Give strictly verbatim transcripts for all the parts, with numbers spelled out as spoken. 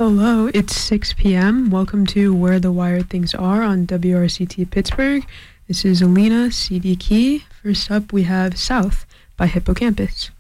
Hello, it's six p.m. Welcome to Where the Wired Things Are on W R C T Pittsburgh. This is Alina, C D Key. First up, we have South by Hippocampus.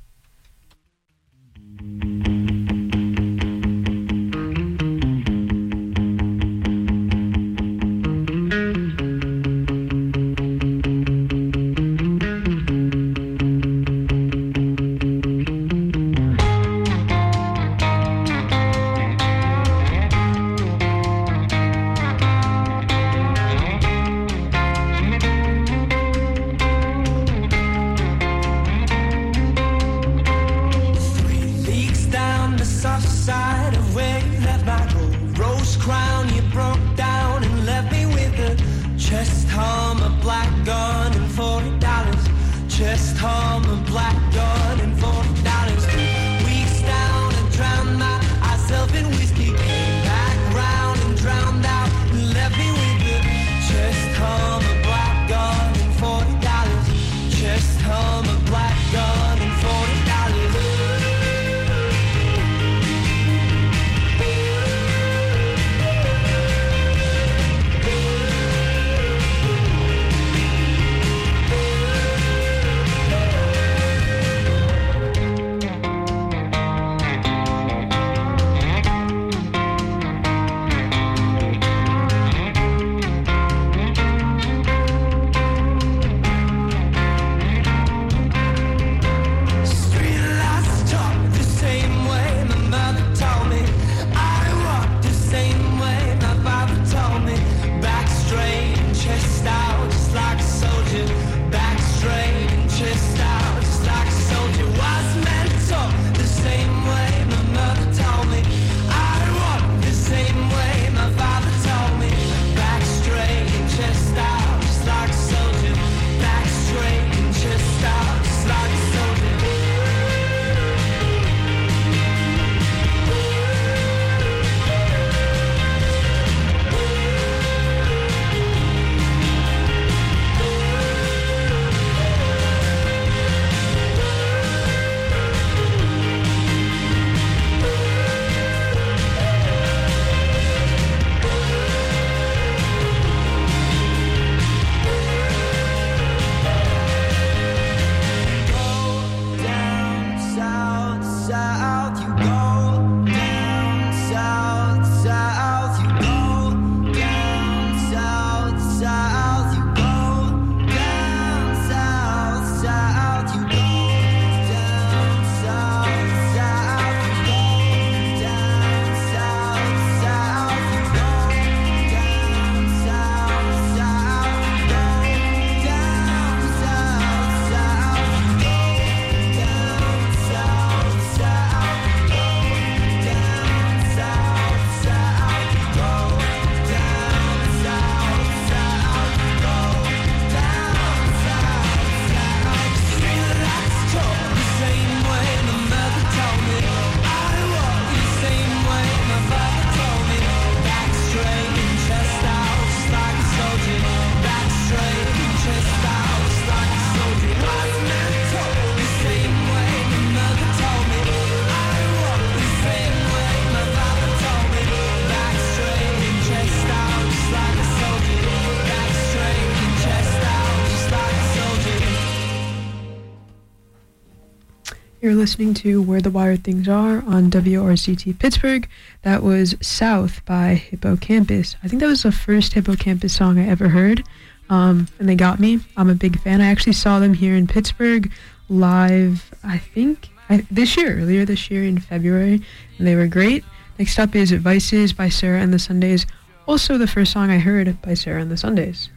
You're listening to Where the Wired Things Are on W R C T Pittsburgh. That was South by Hippocampus. I think that was the first Hippocampus song I ever heard, um, and they got me. I'm a big fan. I actually saw them here in Pittsburgh live, I think, I, this year, earlier this year in February, and they were great. Next up is Vices by Sarah and the Sundays, also the first song I heard by Sarah and the Sundays.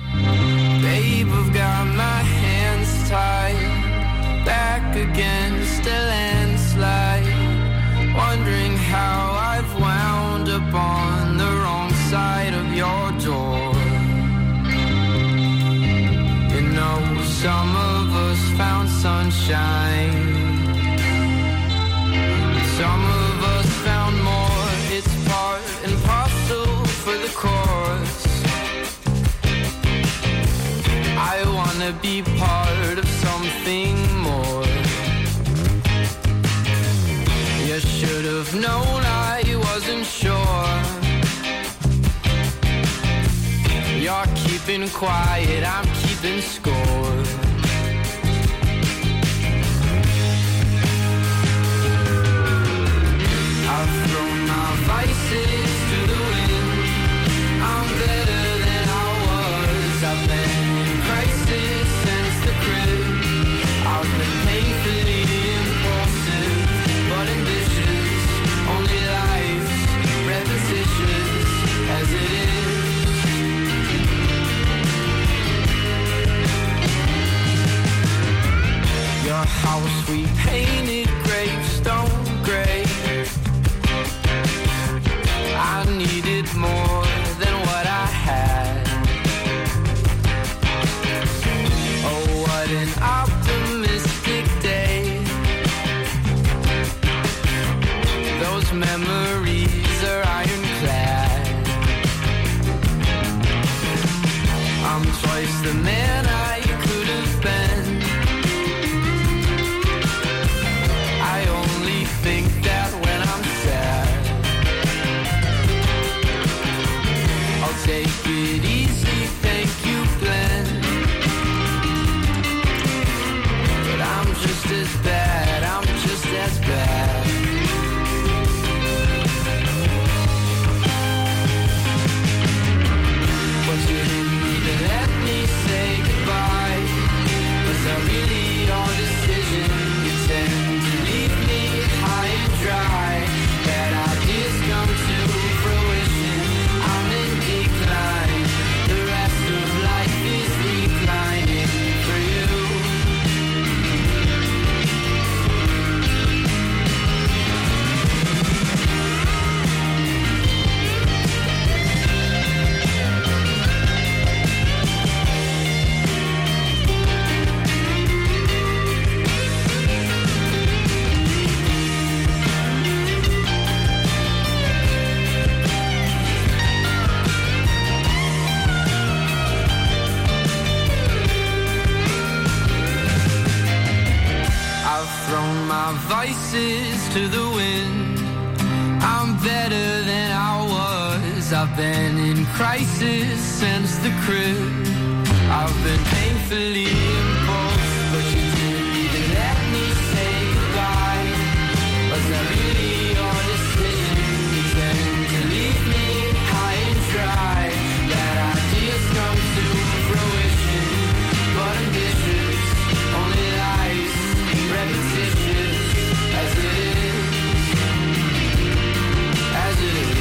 Babe, I've got my hands tied, back against a landslide, wondering how I've wound up on the wrong side of your door. You know, some of us found sunshine, some of us found more. It's part and parcel for the course. I wanna be part of something more. You should have known I wasn't sure. keeping quiet, I'm keeping score. I've thrown my vices to the wind. I'm better than I was. I've been in crisis since the crib. I've been painfully impulsive, but ambitious. Only life's repetitious as it is. Your house we painted gravestone gray. I needed more than what I had. Oh, what an optimistic day. Those memories are ironclad. I'm twice the man I could have been. I only think that when I'm sad. I'll take it easy, thank you, Glenn. But I'm just as bad, I'm just as bad. But you didn't even let me say goodbye. Was that really your decision? You tend to leave me high and dry. Bad ideas come to fruition. I'm in decline. The rest of life is reclining for you. I've thrown my vices to the wind. I'm better than I was. I've been in crisis since the crib. I've been painfully impulsive, but you didn't even let me say goodbye. Was that really your decision? You tend to leave me high and dry. Bad ideas come to fruition, but ambitious only lies. Repetitious as it is, as it is.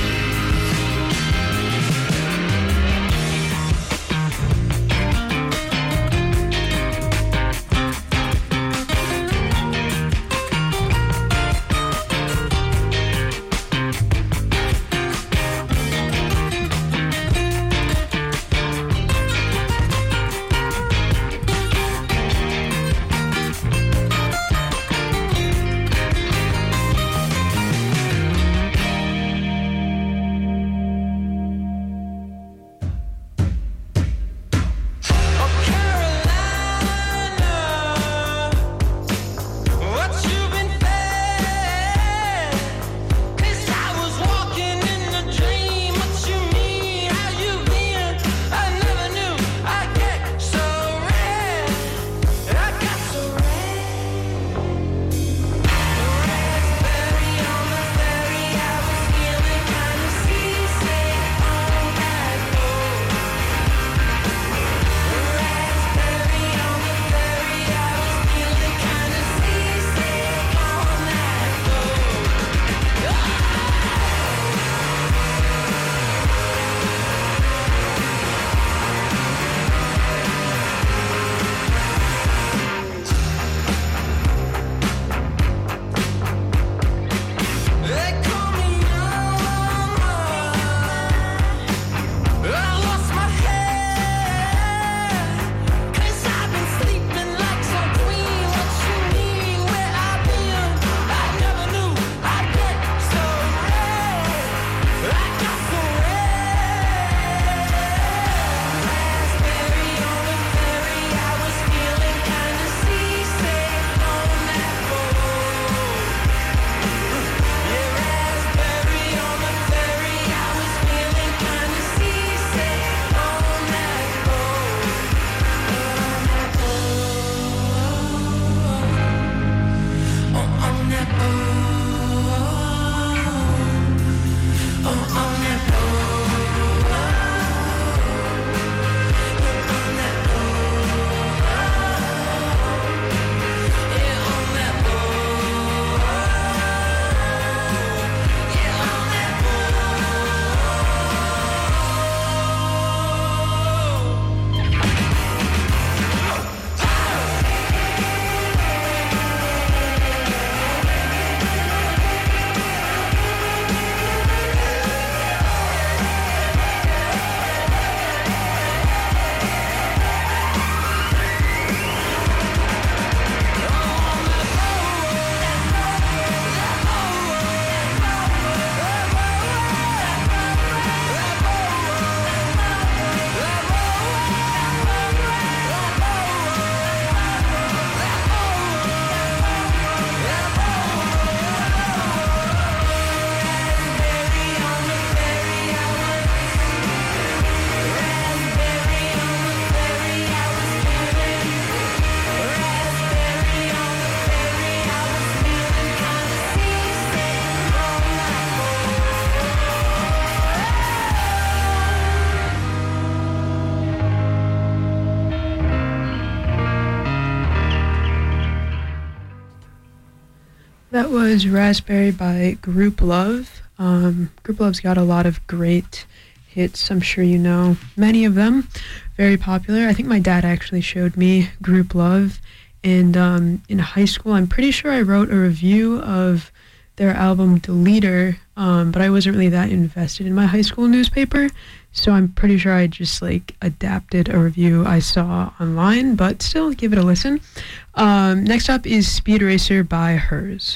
That was Raspberry by Group Love. Um, Group Love's got a lot of great hits. I'm sure you know many of them. Very popular. I think my dad actually showed me Group Love. And um, in high school, I'm pretty sure I wrote a review of their album Deleter, um, but I wasn't really that invested in my high school newspaper. So I'm pretty sure I just like adapted a review I saw online, but still give it a listen. Um, next up is Speed Racer by Hers.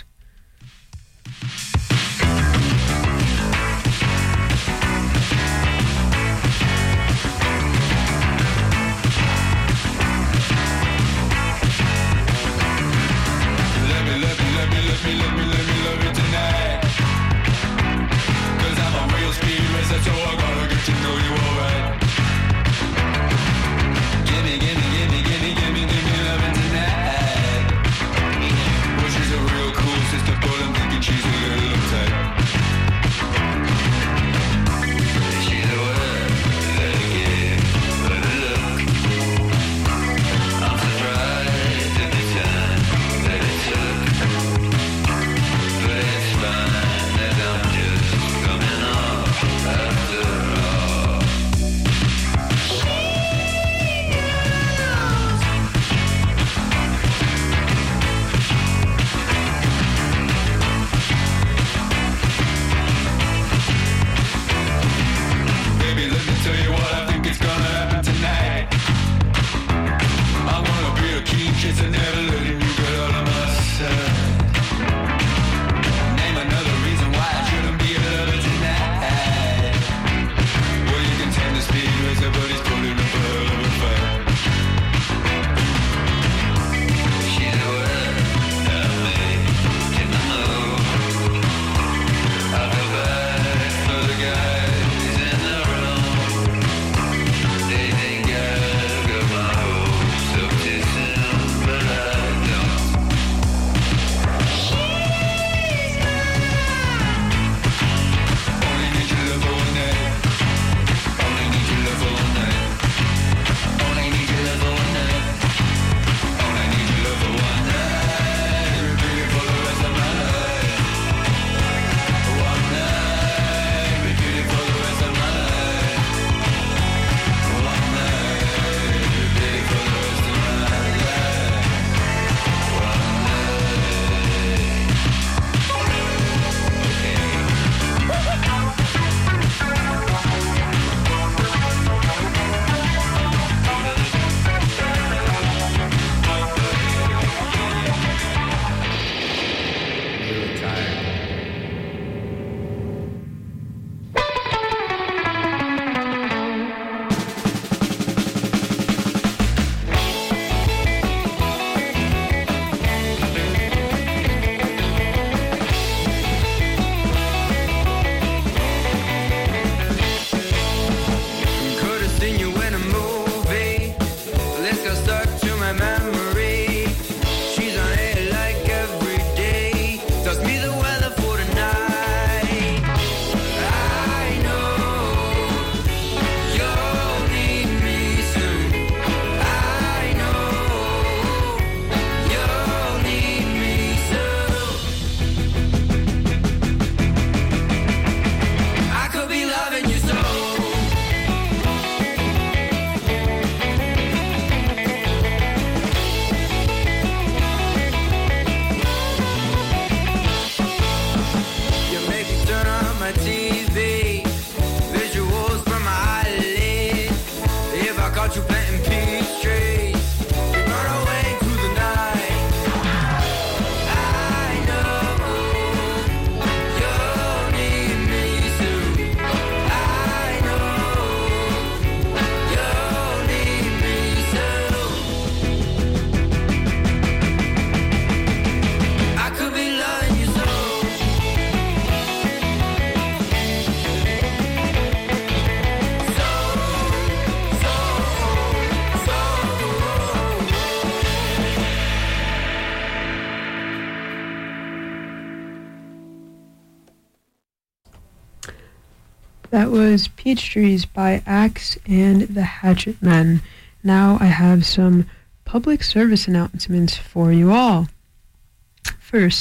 That was Peach Trees by Axe and the Hatchet Men. Now I have some public service announcements for you all. First,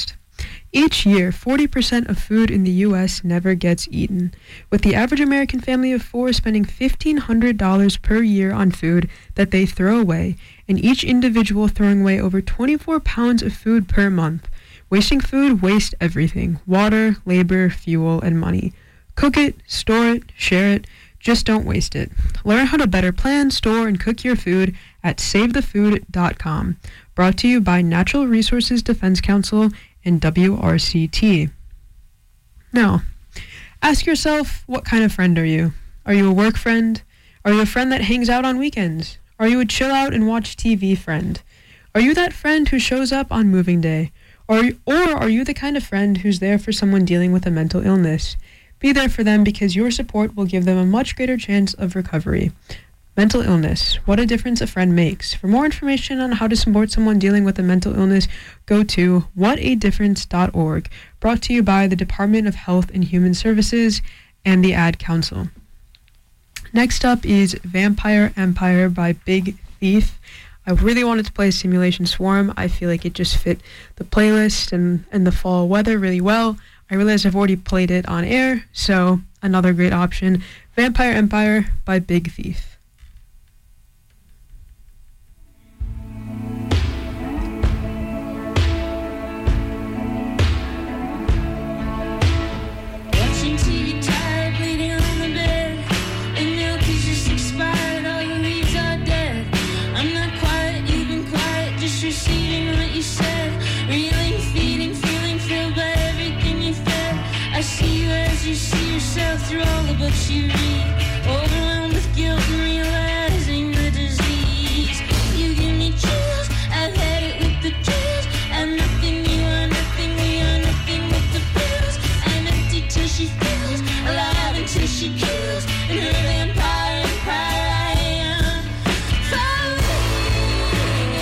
Each year, forty percent of food in the U S never gets eaten, with the average American family of four spending fifteen hundred dollars per year on food that they throw away, and each individual throwing away over twenty-four pounds of food per month. Wasting food wastes everything: water, labor, fuel, and money. Cook it, store it, share it. Just don't waste it. Learn how to better plan, store, and cook your food at save the food dot com. Brought to you by Natural Resources Defense Council and W R C T. Now, ask yourself, what kind of friend are you? Are you a work friend? Are you a friend that hangs out on weekends? Are you a chill out and watch T V friend? Are you that friend who shows up on moving day? Or, or are you the kind of friend who's there for someone dealing with a mental illness? Be there for them, because your support will give them a much greater chance of recovery. Mental illness, what a difference a friend makes. For more information on how to support someone dealing with a mental illness, go to what a difference dot org, brought to you by the Department of Health and Human Services and the Ad Council. Next up is Vampire Empire by Big Thief. I really wanted to play Simulation Swarm. I feel like it just fit the playlist and, and the fall weather really well. I realize I've already played it on air, so another great option. Vampire Empire by Big Thief. Through all the books you read, overwhelmed with guilt and realizing the disease. You give me chills, I've had it with the chills. I'm nothing, you are nothing, we are nothing with the pills. I'm empty till she feels, alive until she kills. And her vampire empire I am falling,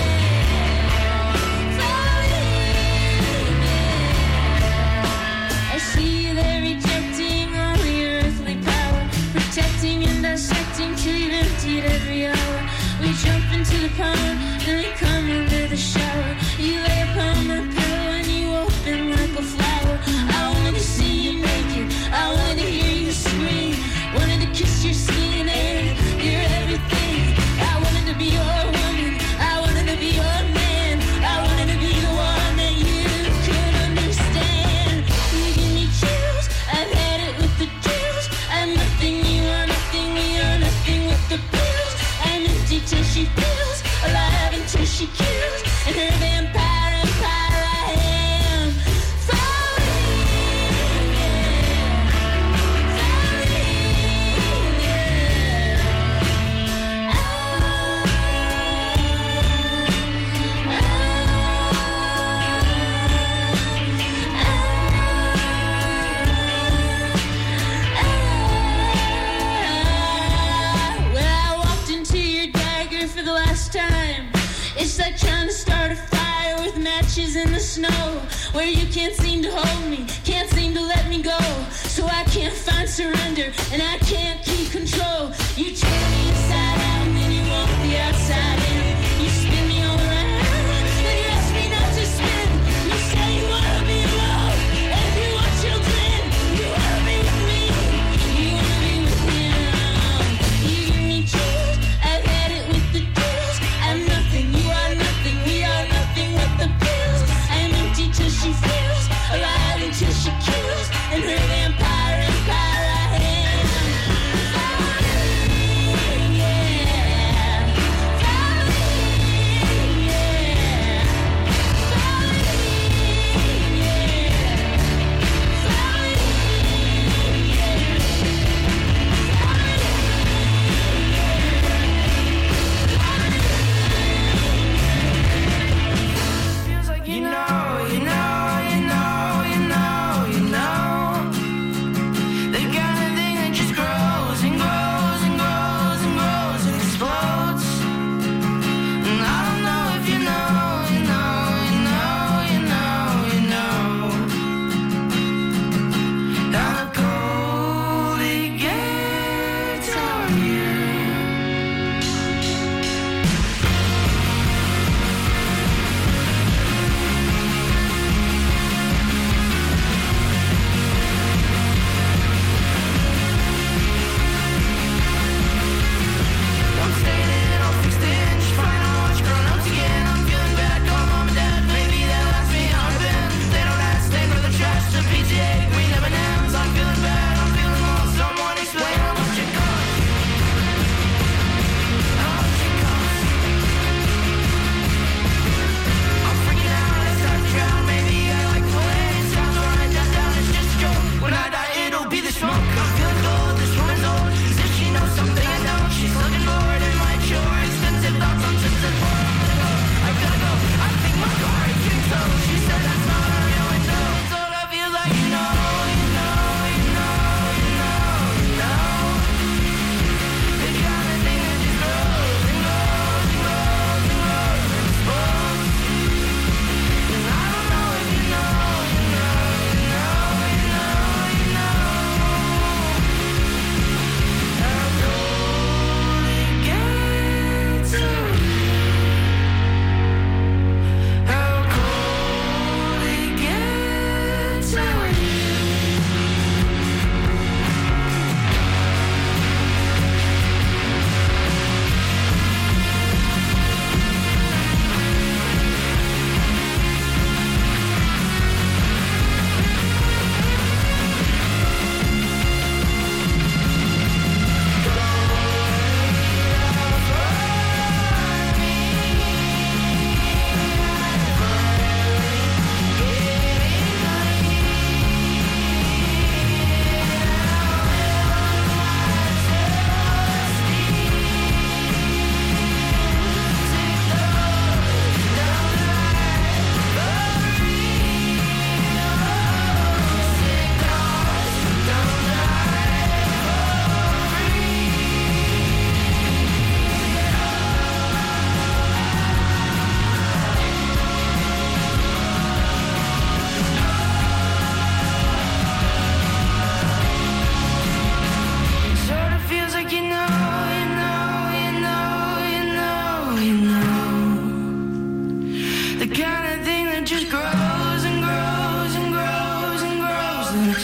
falling. I see they're rejecting all the earthly power, protecting and dissecting till you've emptied every hour. We jump into the pond, then we come under the shower. You lay upon my pillow and you open like a flower. I wanted to see you naked, I wanted to hear you scream, wanted to kiss your skin and you're everything. I wanted to be your woman, I wanted to be your man, I wanted to be the one that you could understand. You give me chills, I've had it with the chills. I'm nothing, you are nothing, we are nothing with the pills. I'm empty till she feels, alive until she kills. And her vampire empire I am falling, well, I walked into your dagger for the last time. It's like trying to start a fire with matches in the snow, where you can't seem to hold me, can't seem to let me go. So I can't find surrender, and I can't keep control. You turn me inside out, and then you want the outside in. You spin me all around, then you ask me not to spin. You say you wanna be alone, and if you want children, you wanna be with me, you wanna be with me now. You give me chills, I've had it with the chills. I'm nothing, you are nothing, we are nothing with the pills. I'm empty till she feels, alive until she kills. And her vampire empire I am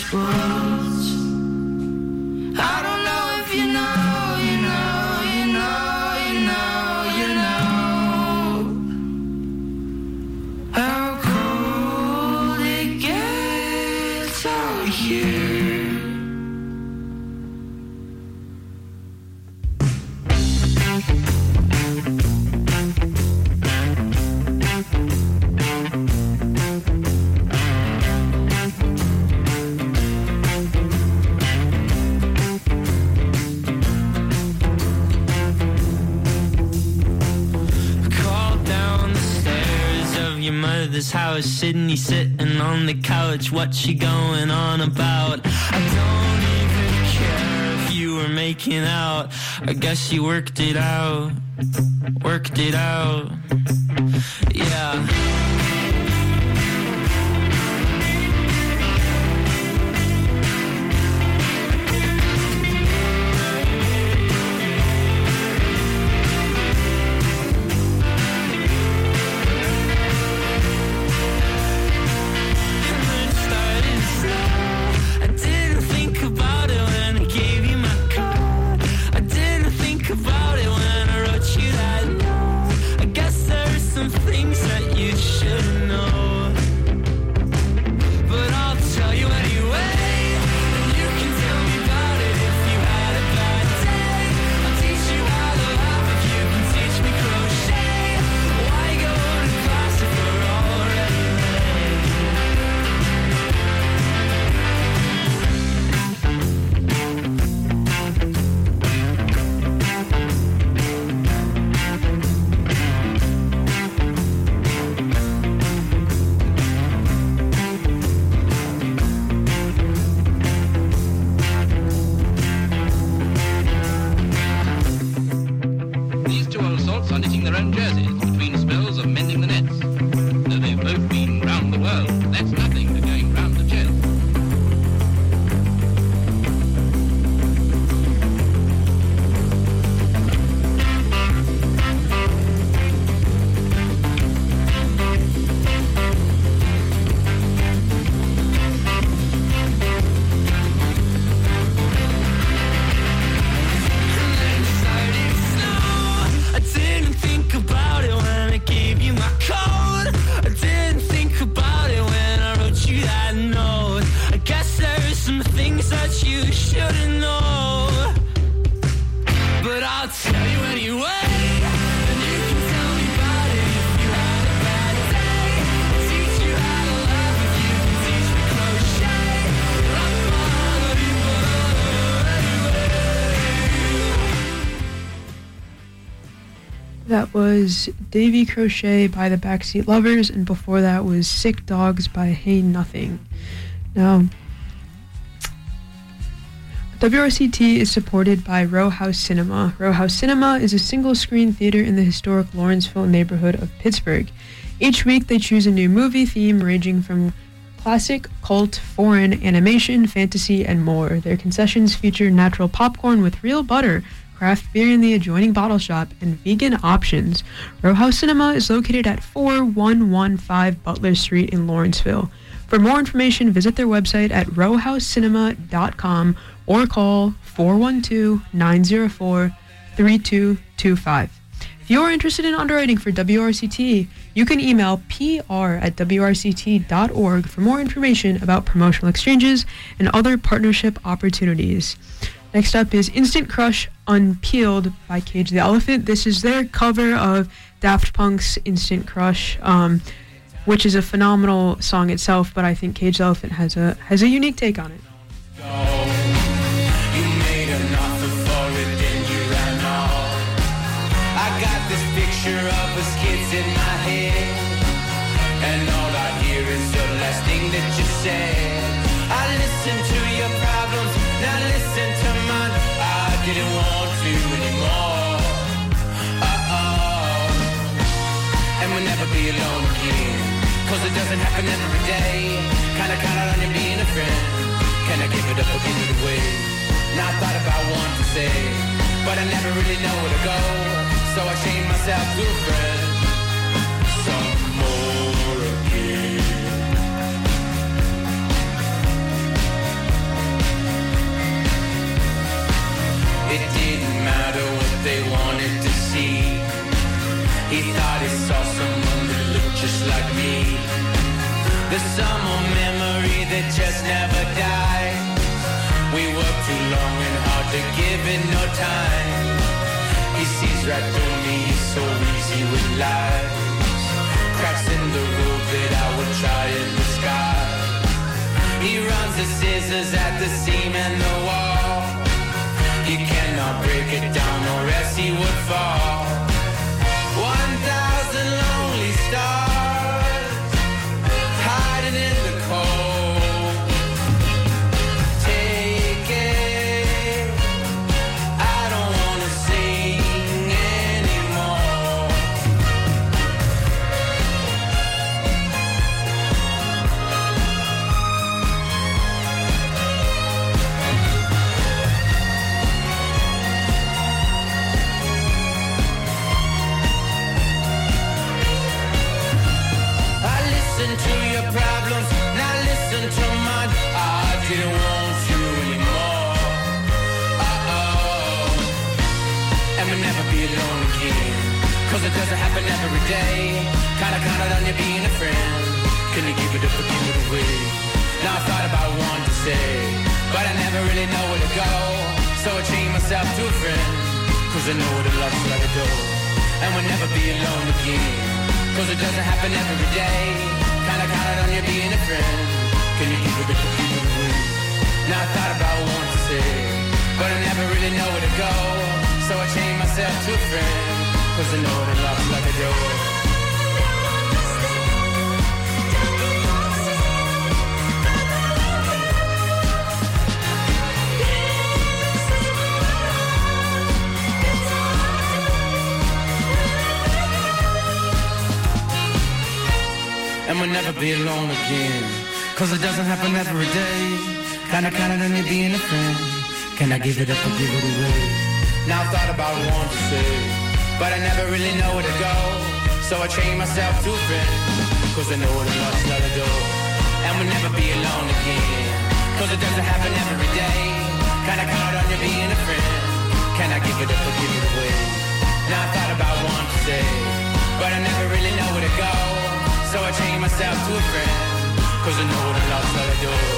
words. I don't know if you know, you know, you know, you know, you know how cold it gets out here. Mother's house, Sydney sitting on the couch. What's she going on about? I don't even care if you were making out. I guess you worked it out, worked it out. Yeah. That was Davy Crochet by the Backseat Lovers, and before that was Sick Dogs by Hey Nothing. Now, W R C T is supported by Row House Cinema. Row House Cinema is a single-screen theater in the historic Lawrenceville neighborhood of Pittsburgh. Each week they choose a new movie theme ranging from classic, cult, foreign, animation, fantasy, and more. Their concessions feature natural popcorn with real butter, craft beer in the adjoining bottle shop, and vegan options. Row House Cinema is located at four one one five Butler Street in Lawrenceville. For more information, visit their website at row house cinema dot com or call four one two, nine zero four, three two two five. If you're interested in underwriting for W R C T, you can email p r at w r c t dot org for more information about promotional exchanges and other partnership opportunities. Next up is Instant Crush Unpeeled by Cage the Elephant. This is their cover of Daft Punk's Instant Crush, um, which is a phenomenal song itself, but I think Cage the Elephant has a has a unique take on it. You made an offer for it, then you ran off. I got this picture of us kids in my head, and all I hear is the last thing that you said. I listened to your problems, now listen to mine. I didn't want to anymore. Uh-oh. And we'll never be alone again, cause it doesn't happen every day. Kinda counted on you being a friend. Can I give it up or give it away? Now I thought about one to say, but I never really know where to go, so I chained myself to a friend. Some more again. There's some old memory that just never dies. We work too long and hard to give it no time. He sees right through me, he's so easy with lies. Cracks in the roof that I would try to disguise. He runs the scissors at the seam and the wall. He cannot break it down or else he would fall. One thousand lonely stars hiding in the cold. Take it, I don't wanna sing anymore. Listen to your problems, now listen to mine. I didn't want you anymore. Uh-oh. And we'll never be alone again, cause it doesn't happen every day. Kinda counted on you being a friend. Can you give it up or give it away? Now I thought about one to say, but I never really know where to go. So I chained myself to a friend, cause I know what it loves like a door. And we'll never be alone again, cause it doesn't happen every day. Kinda counted on you being a friend. Can you keep it up or keep it away? Now I thought about what to say, but I never really know where to go. So I chained myself to a friend, cause I know that love's like a door. And we'll never be alone again, cause it doesn't happen every day. Kinda counted on you being a friend. Can I give it up or give it away? Now I thought about what to say, but I never really know where to go. So I chained myself to a friend, cause I know what love's like a door. And we'll never be alone again, cause it doesn't happen every day. Kinda counted on you being a friend. Can I give it up or give it away? Now I thought about what to say, but I never really know where to go. So I chained myself to a friend, cause I know what love's like a door.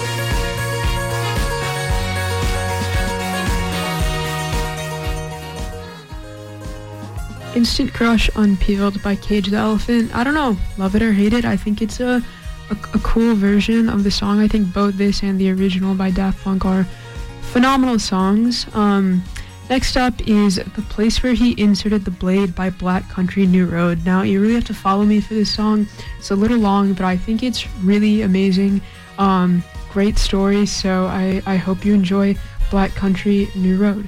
Instant Crush Unpeeled by Cage the Elephant. I don't know, love it or hate it. I think it's a, a, a cool version of the song. I think both this and the original by Daft Punk are phenomenal songs. Um, next up is The Place Where He Inserted the Blade by Black Country New Road. Now, you really have to follow me for this song. It's a little long, but I think it's really amazing. Um, great story, so I, I hope you enjoy Black Country New Road.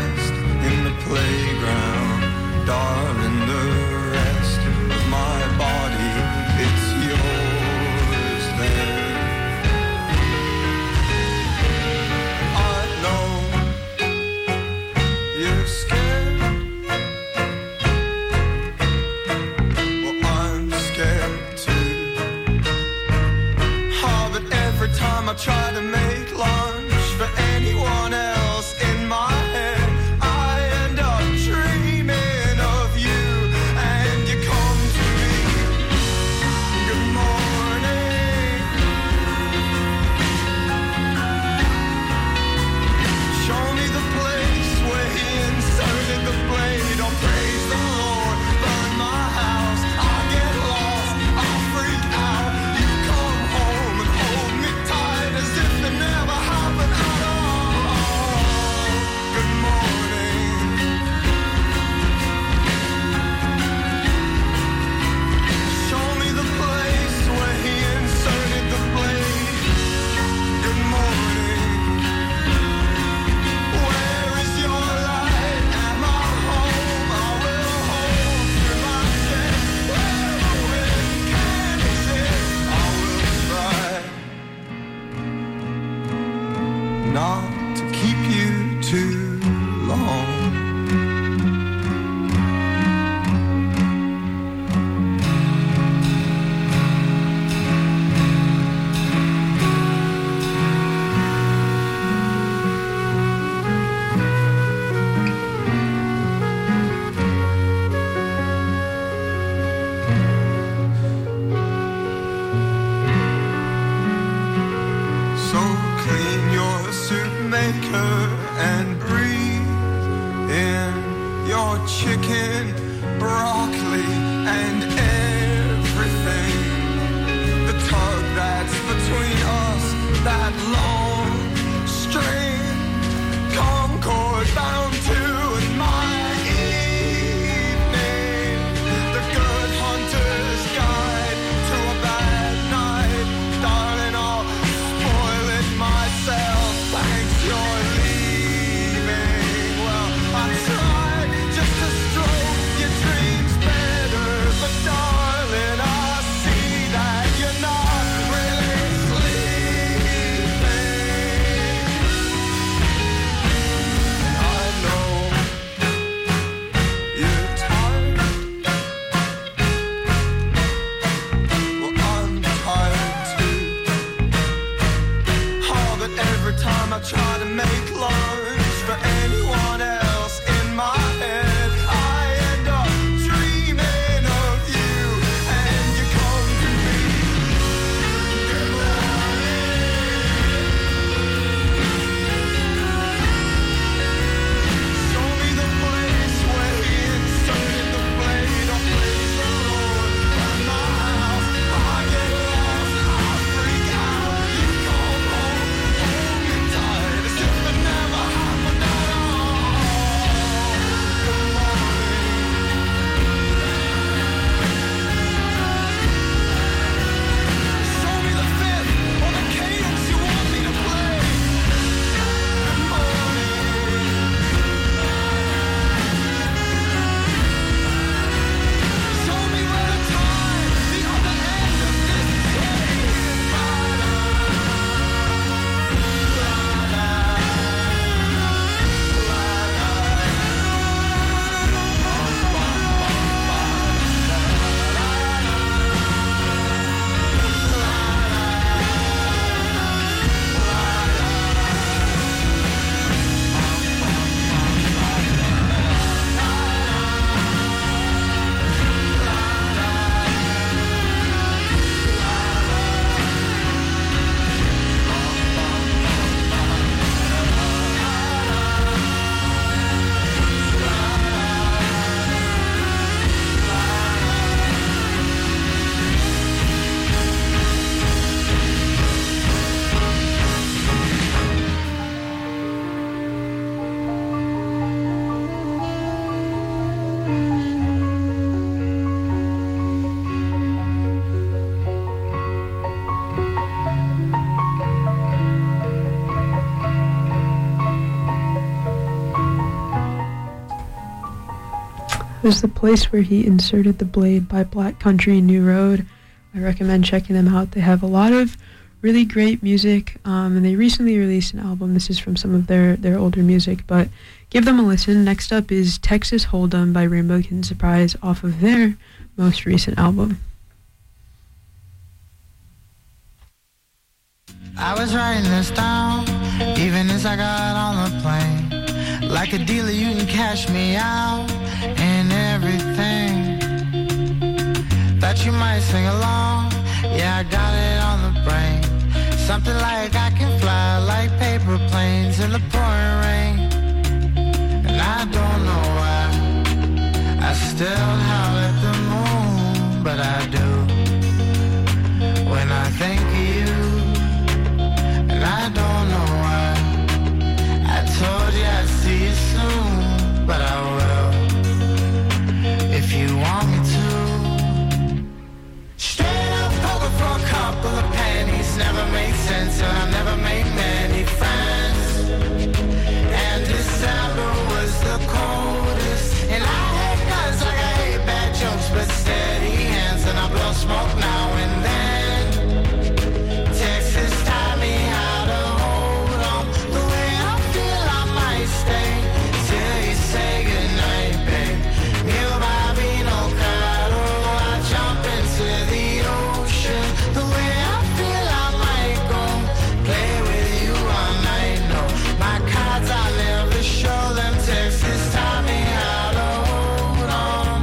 Playground, darling, the rest of my body. I try to make lunch for anyone else in my head, I end up dreaming of you, and you come to me. Good morning. Show me the place where he inserted the blade. Oh, praise the Lord, burn my house. I get lost, I freak out. You come home and hold me tight as if it never happened at all. Good morning. Show me the place where he inserted the blade. Good morning. Where is your light? Am I home? I will hold through my chest. Where the wind can exist, I will try not to keep you too long. So clean your soup maker and breathe in your chicken, broccoli, and everything. The tug that's between us, that long string, Concord bound to in my evening. The good hunter's guide to a bad night. Darling, I'll spoil it myself. Thanks, you're leaving. Well, I tried just to stroke your dreams better, but darling, I see that you're not really sleeping. I know you're tired. Well, I'm tired too. Oh, but every time I try to make lunch for anyone else in my head, I end up dreaming of you, and you come to me. Good morning. Show me the place where he inserted the blade. Oh, praise the Lord, burn my house. I get lost, I freak out. You come home, hold me tight as if it never happened at all. Good morning. Show me the fifth or the cadence you want me to play. Good morning. Show me where the time, the other end of this chain. Was the place where he inserted the blade by Black Country New Road. I recommend checking them out. They have a lot of really great music, um, and they recently released an album. This is from some of their, their older music, but give them a listen. Next up is Texas Hold'em by Rainbow Kitten Surprise off of their most recent album. I was writing this down, even as I got on the plane. Like a dealer, you can cash me out and everything. Thought you might sing along, yeah, I got it on the brain. Something like I can fly like paper planes in the pouring rain. And I don't know why I still howl at the moon, but I do when I think of you. And I don't know why I told you I'd see you soon, but I will if you want me to. Straight up poker for a couple of pennies never made sense, and I never made many friends. And December was the coldest, and I hate guns like I hate bad jokes, but steady hands, and I blow smoke now and then. Texas taught me how to hold on. The way I feel, I might stay till you say goodnight, babe. Mio Bambino Caro, I jump into the ocean. The way I feel, I might go play with you all night. No, my cards I never show them. Texas taught me how to hold on.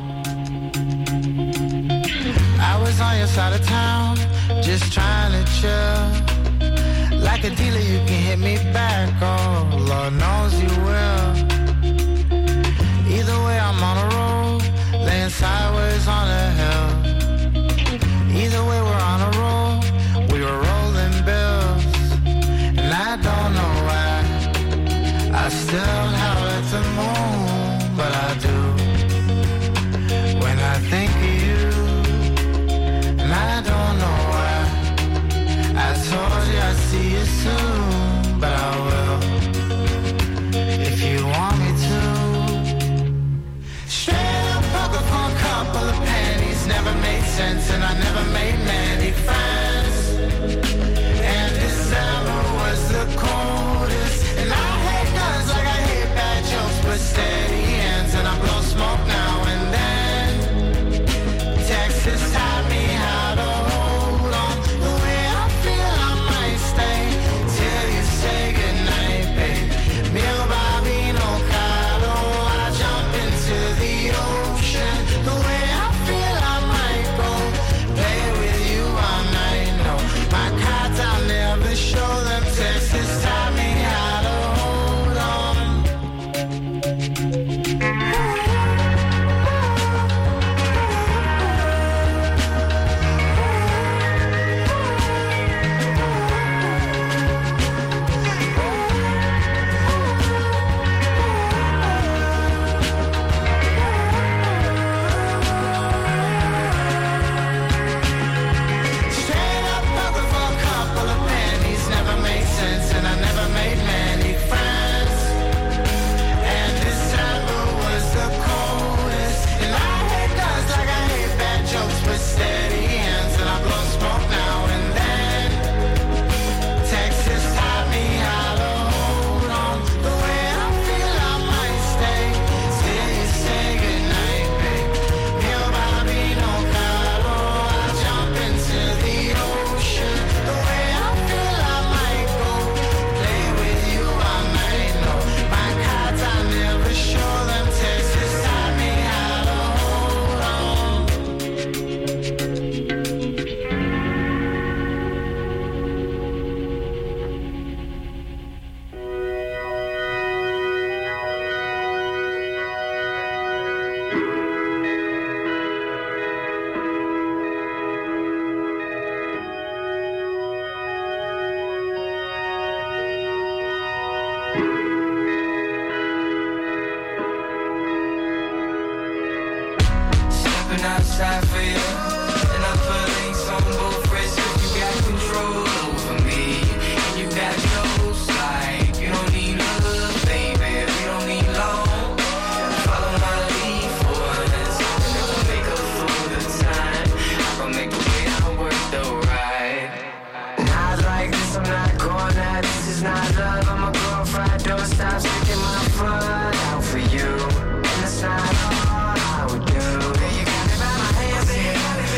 I was on your side of town, just trying to chill. Like a dealer, you can hit me back. Oh, Lord knows you will. Either way, I'm on a roll, laying sideways on a hill. Either way, we're on a roll, we were rolling bills. And I don't know why I still howl at the moon, but I do when I think of you. And I don't know why I told you I'd see you soon, but I will if you want me to. Straight up poker for a couple of pennies never made sense, and I never made many friends. And December was the coldest, and I hate guns like I hate bad jokes, but steady hands, and I blow smoke now and then. Texas taught me how to hold on. The way I feel, I might stay till you say goodnight, babe. Mio Bambino Caro, I jump into the ocean. The way I feel, I might go play with you all night. No, my cards I'll never show them. Texas taught me how to hold on. Straight up poker for a couple of pennies never made sense, and I never made many friends. And December was the coldest, and I hate guns like I hate bad jokes, but steady hands, and I blow smoke now and then. Texas taught me how to hold on. The way I feel, I might stay till you say goodnight, babe. Mio Bambino Caro, I jump into the ocean. The way I feel, I might go play with you all night. No, my cards I never show them. Texas taught me how to hold on. Stepping outside for you, and I put links on both wrists, 'cause you got control over me, and you got jokes like you don't need love, baby, you don't need long. Follow my lead for this, and it will make up for the time. I gon' make the way I work though, right? Not like this, I'm not going out. This is not love, I'm a girlfriend. Don't stop sticking my foot out for you, and it's not all I would do. You got me by my hands, yeah.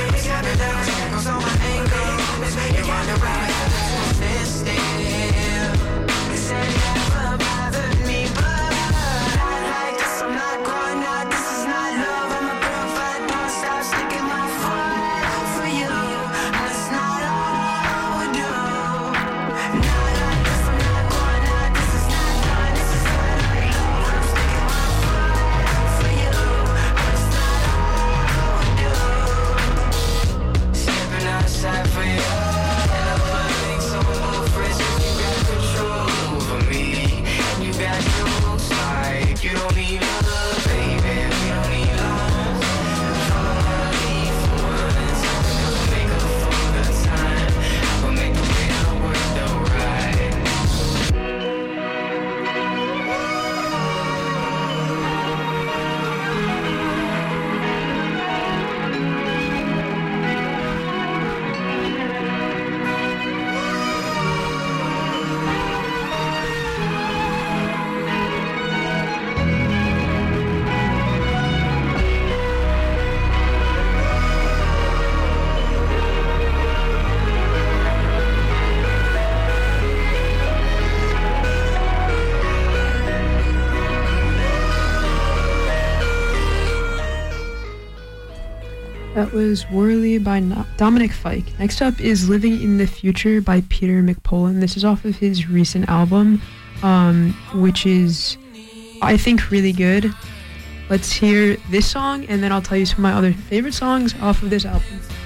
appetite for you. And I put things on the fridge 'cause you got control over me. And you got jokes like you don't need love, baby. We don't need love. Follow my lead for once. I'll make up for the time. I'll make the way I work alright. That was Whirly by No- Dominic Fike. Next up is Living in the Future by Peter McPolin. This is off of his recent album, um, which is, I think, really good. Let's hear this song, and then I'll tell you some of my other favorite songs off of this album.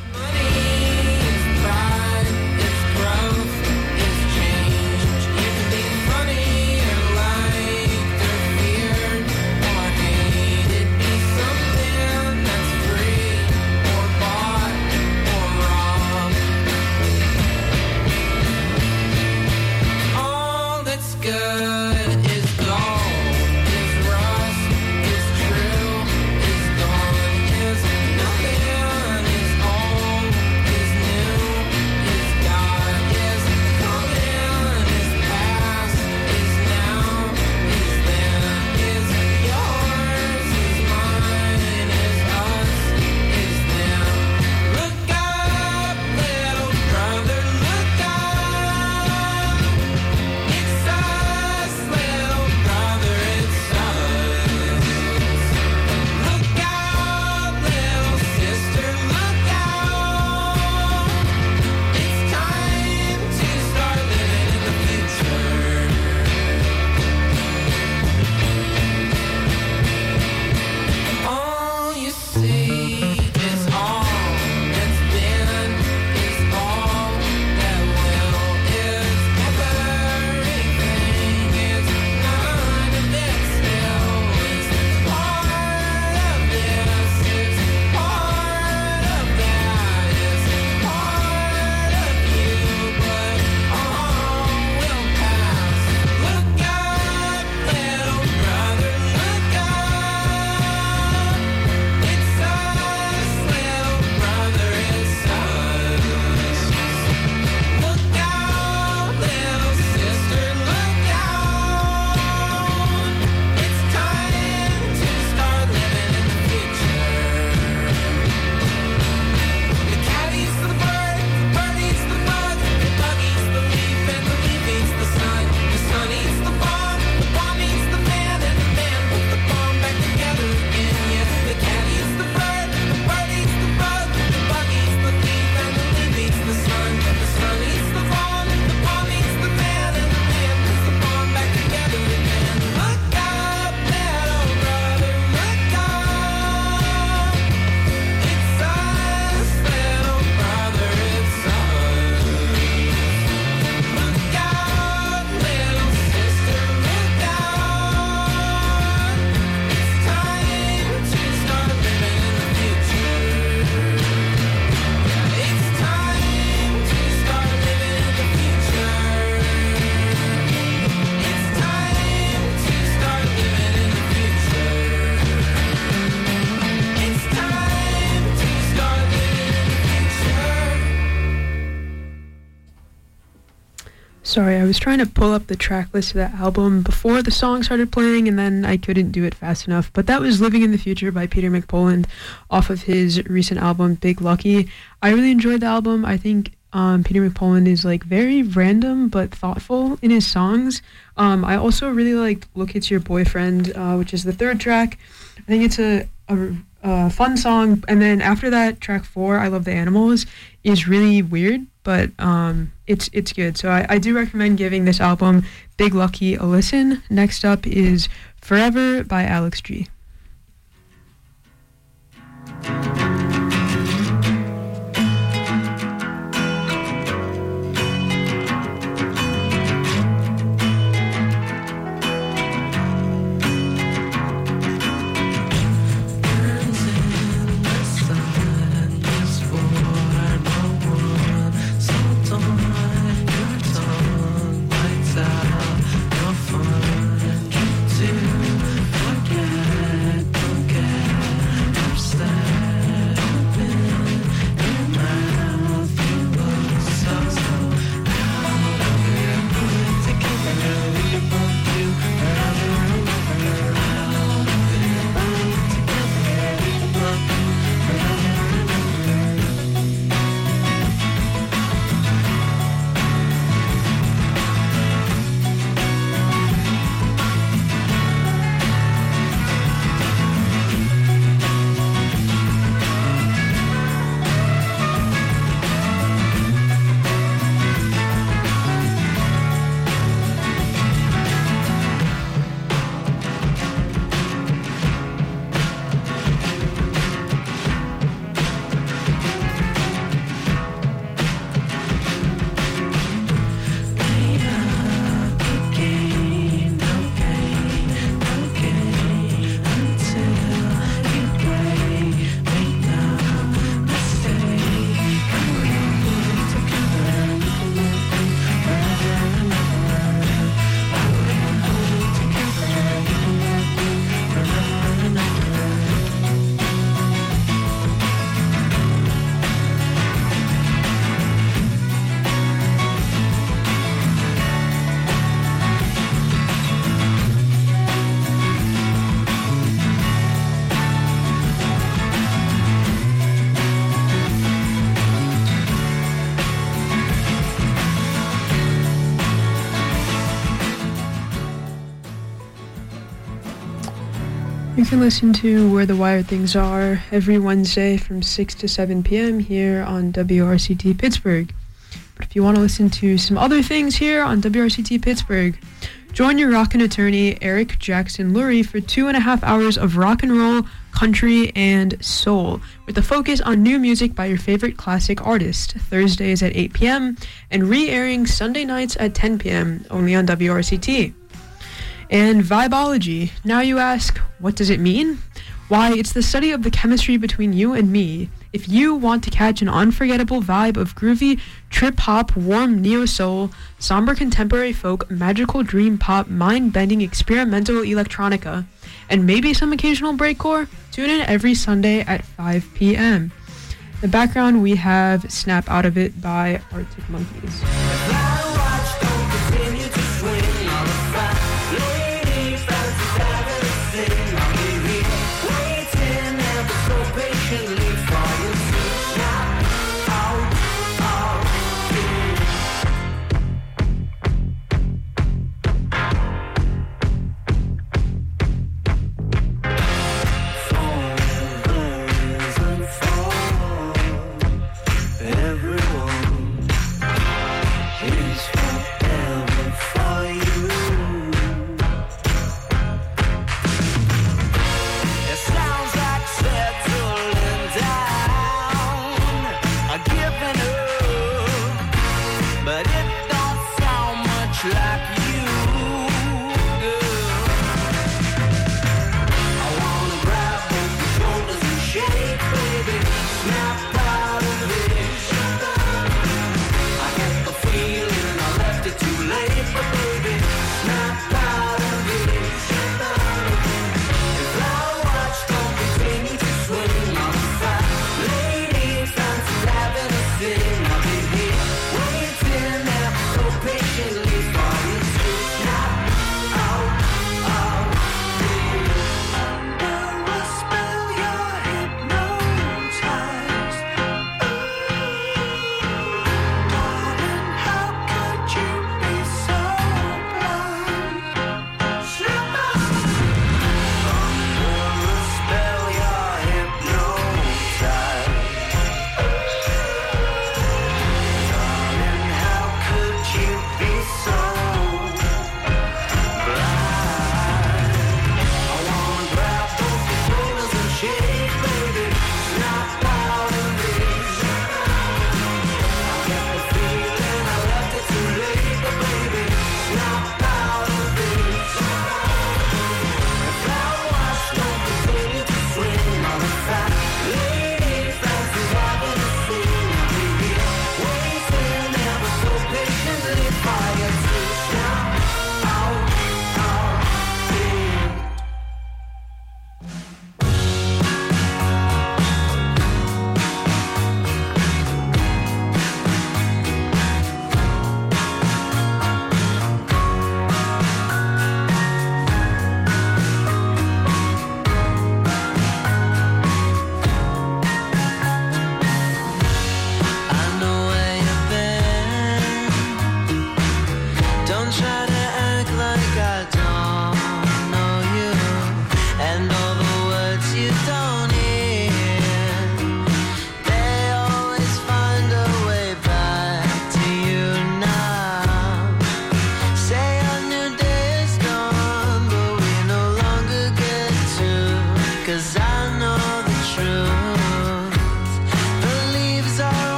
Sorry, I was trying to pull up the track list of that album before the song started playing, and then I couldn't do it fast enough. But that was Living in the Future by Peter McPolin off of his recent album, Big Lucky. I really enjoyed the album. I think um, Peter McPolin is like very random but thoughtful in his songs. Um, I also really liked Look It's Your Boyfriend, uh, which is the third track. I think it's a, a, a fun song. And then after that, track four, I Love the Animals, is really weird, but um, it's it's good. So I, I do recommend giving this album, Big Lucky, a listen. Next up is Forever by Alex G. You can listen to Where the Wired Things Are every Wednesday from six to seven p.m. here on W R C T Pittsburgh. But if you want to listen to some other things here on W R C T Pittsburgh, join your rockin' attorney, Eric Jackson Lurie, for two and a half hours of rock and roll, country, and soul, with a focus on new music by your favorite classic artist, Thursdays at eight p.m. and re-airing Sunday nights at ten p.m. only on W R C T. And Vibology. Now you ask, what does it mean? Why, it's the study of the chemistry between you and me. If you want to catch an unforgettable vibe of groovy, trip-hop, warm neo-soul, somber contemporary folk, magical dream pop, mind-bending experimental electronica, and maybe some occasional breakcore, tune in every Sunday at five p.m. In the background, we have Snap Out of It by Arctic Monkeys.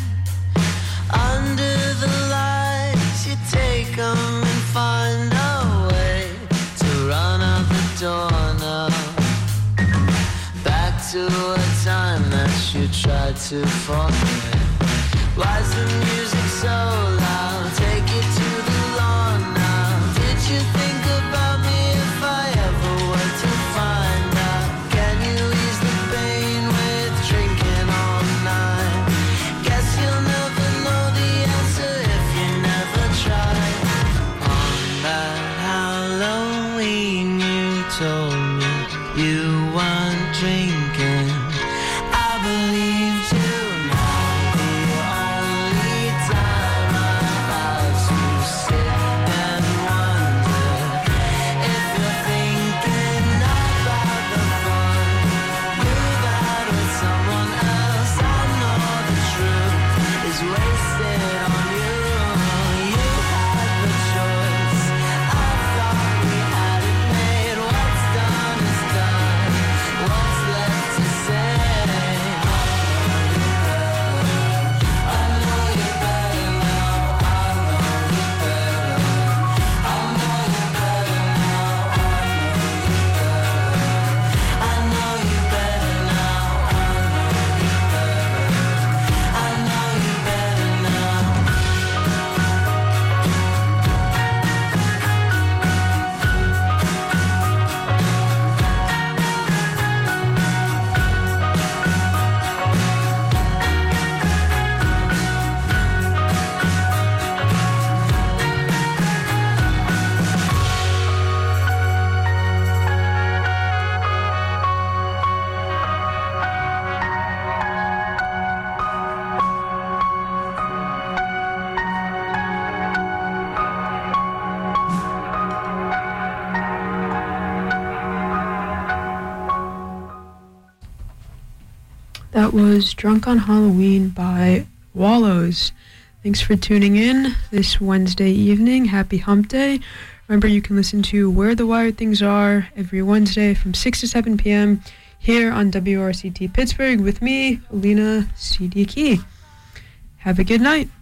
Under the lights, you take 'em and find out wish you tried to forget. Why's the music so loud? Take it to the lawn now. Did you think about me if I ever were to find out? Can you ease the pain with drinking all night? Guess you'll never know the answer if you never try. On that Halloween you told me you weren't drinking. I believed you. Now the only time I have to sit and wonder if you're thinking about the fun you've had with someone else. I know the truth is wasted on you. You had the choice. I thought we had it made. What's done is done. What's left to say? I know you better now. I know you better. I know you better now. I know you better. I know you better now. I know you better. I know you better now. That was Drunk on Halloween by Wallows. Thanks for tuning in this Wednesday evening. Happy Hump Day. Remember, you can listen to Where the Wired Things Are every Wednesday from six to seven p.m. here on W R C T Pittsburgh with me, Alina C D Key. Have a good night.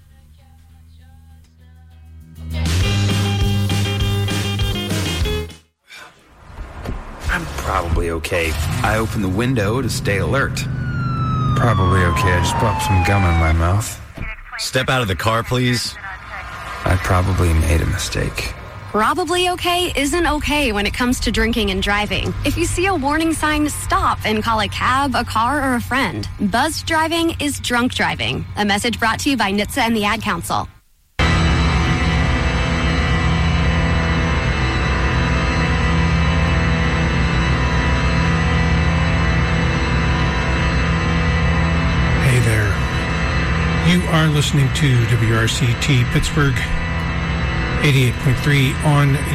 I'm probably okay. I opened the window to stay alert. Probably okay. I just popped some gum in my mouth. Step out of the car, please. I probably made a mistake. Probably okay isn't okay when it comes to drinking and driving. If you see a warning sign, stop and call a cab, a car, or a friend. Buzzed driving is drunk driving. A message brought to you by N H T S A and the Ad Council. Hey there. You are listening to W R C T Pittsburgh eighty-eight point three on